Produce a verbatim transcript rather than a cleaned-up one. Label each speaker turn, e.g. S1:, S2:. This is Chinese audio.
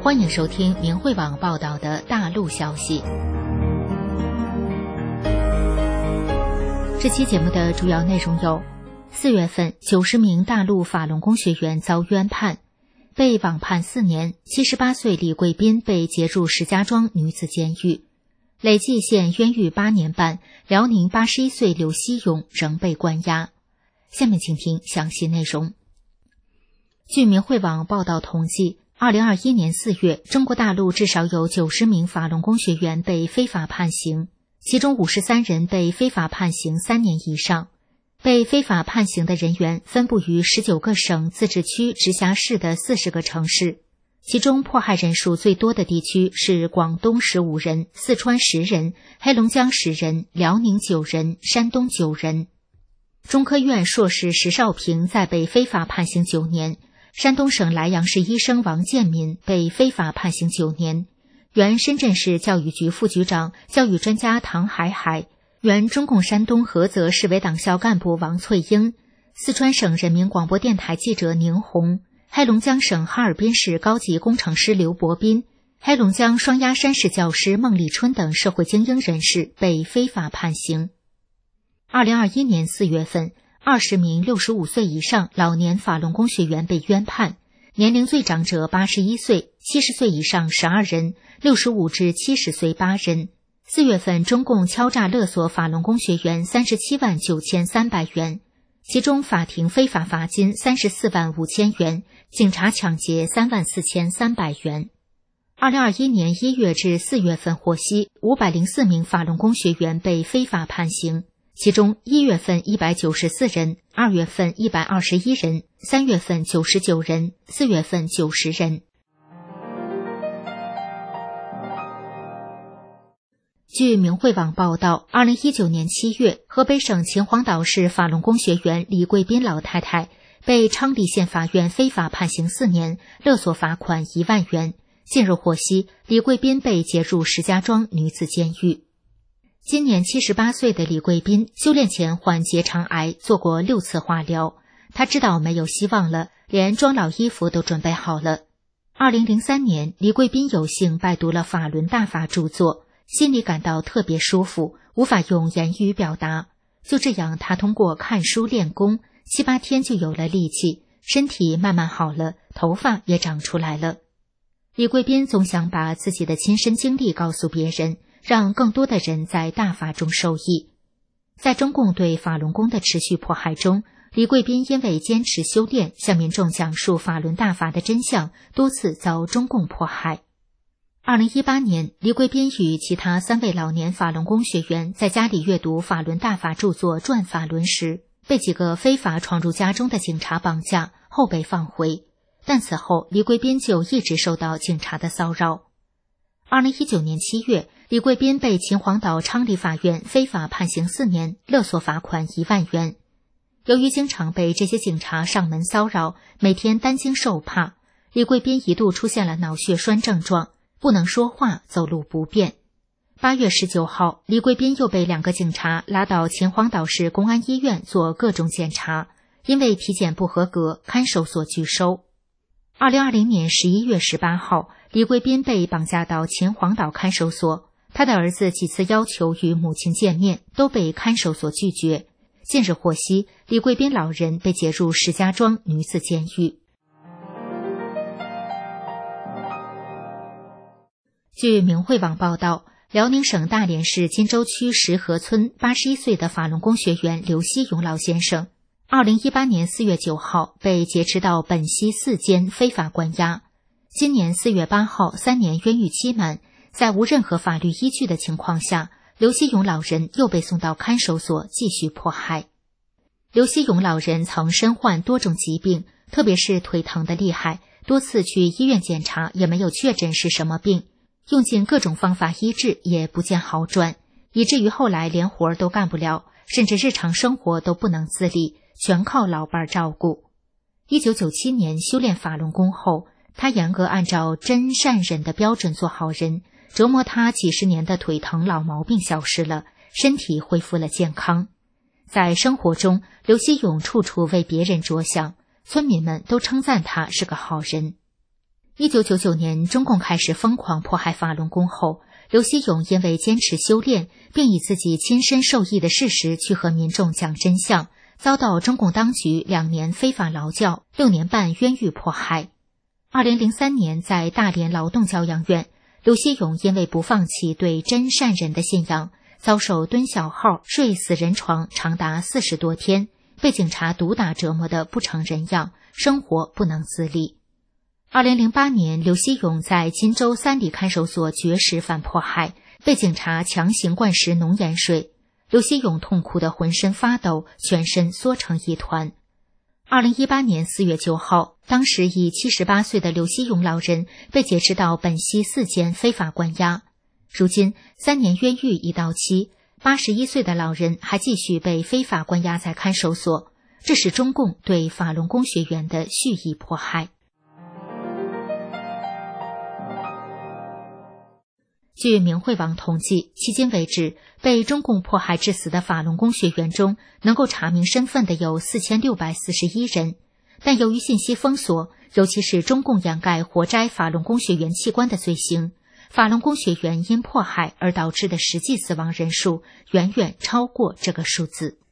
S1: 欢迎收听明慧网报道的大陆消息。这期节目的主要内容有：四月份，九十名大陆法轮功学员遭冤判，被网判四年；七十八岁李贵斌被劫入石家庄女子监狱，累计现冤狱八年半。辽宁八十一岁刘希勇仍被关押。下面请听详细内容。据明慧网报道统计，二零二一年四月，中国大陆至少有九十名法轮功学员被非法判刑，其中五十三人被非法判刑三年以上。被非法判刑的人员分布于十九个省、自治区、直辖市的四十个城市，其中迫害人数最多的地区是广东十五人、四川十人、黑龙江十人、辽宁九人、山东九人。中科院硕士石少平在被非法判刑九年。山东省莱阳市医生王建民被非法判刑九年，原深圳市教育局副局长、教育专家唐海海，原中共山东菏泽市委党校干部王翠英，四川省人民广播电台记者宁红，黑龙江省哈尔滨市高级工程师刘伯斌，黑龙江双鸭山市教师孟立春等社会精英人士被非法判刑。二零二一年四月份，二十名六十五岁以上老年法轮功学员被冤判，年龄最长者八十一岁，七十岁以上十二人，六十五至七十岁八人。四月份，中共敲诈勒索法轮功学员三十七万九千三百元，其中法庭非法罚金三十四万五千元，警察抢劫三万四千三百元。二零二一年一月至四月份获悉，五百零四名法轮功学员被非法判刑。其中一月份一百九十四人，二月份一百二十一人，三月份九十九人，四月份九十人。据明慧网报道，二零一九年七月，河北省秦皇岛市法轮功学员李贵斌老太太被昌黎县法院非法判刑四年，勒索罚款一万元。近日获悉，李贵斌被劫入石家庄女子监狱。今年七十八岁的李贵斌修炼前患结肠癌，做过六次化疗，他知道没有希望了，连装老衣服都准备好了。二零零三年，李贵斌有幸拜读了法轮大法著作，心里感到特别舒服，无法用言语表达。就这样，他通过看书练功，七八天就有了力气，身体慢慢好了，头发也长出来了。李贵斌总想把自己的亲身经历告诉别人，让更多的人在大法中受益。在中共对法轮功的持续迫害中，李贵斌因为坚持修炼，向民众讲述法轮大法的真相，多次遭中共迫害。二零一八年，李贵斌与其他三位老年法轮功学员在家里阅读法轮大法著作《转法轮》时，被几个非法闯入家中的警察绑架，后被放回。但此后，李贵斌就一直受到警察的骚扰。二零一九年七月，李贵斌被秦皇岛昌黎法院非法判刑四年，勒索罚款一万元。由于经常被这些警察上门骚扰，每天担惊受怕，李贵斌一度出现了脑血栓症状，不能说话，走路不便。八月十九号，李贵斌又被两个警察拉到秦皇岛市公安医院做各种检查，因为体检不合格，看守所拒收。二零二零年十一月十八号，李贵斌被绑架到秦皇岛看守所，他的儿子几次要求与母亲见面，都被看守所拒绝。近日获悉，李贵斌老人被劫入石家庄女子监狱。据明慧网报道，辽宁省大连市金州区石河村八十一岁的法轮功学员刘希勇老先生，二零一八年四月九号被劫持到本溪四监非法关押。今年四月八号，三年冤狱期满，在无任何法律依据的情况下，刘希勇老人又被送到看守所继续迫害。刘希勇老人曾身患多种疾病，特别是腿疼得厉害，多次去医院检查也没有确诊是什么病，用尽各种方法医治也不见好转，以至于后来连活都干不了，甚至日常生活都不能自理，全靠老伴照顾。一九九七年修炼法轮功后，他严格按照真善忍的标准做好人，折磨他几十年的腿疼老毛病消失了，身体恢复了健康。在生活中，刘希勇处处为别人着想，村民们都称赞他是个好人。 一九九九年，中共开始疯狂迫害法轮功后，刘锡勇因为坚持修炼，并以自己亲身受益的事实去和民众讲真相，遭到中共当局两年非法劳教、六年半冤狱迫害。二零零三年，在大连劳动教养院，刘锡勇因为不放弃对真善忍的信仰，遭受蹲小号、睡死人床长达四十多天，被警察毒打折磨得不成人样，生活不能自理。二零零八年，刘锡勇在金州三里看守所绝食反迫害，被警察强行灌食浓盐水。刘锡勇痛苦得浑身发抖，全身缩成一团。二零一八年四月九号，当时已七十八岁的刘锡勇老人被劫持到本溪四监非法关押。如今三年冤狱已到期，八十一岁的老人还继续被非法关押在看守所，这是中共对法轮功学员的蓄意迫害。据明慧网统计，迄今为止，被中共迫害致死的法轮功学员中，能够查明身份的有四千六百四十一人。但由于信息封锁，尤其是中共掩盖活摘法轮功学员器官的罪行，法轮功学员因迫害而导致的实际死亡人数远远超过这个数字。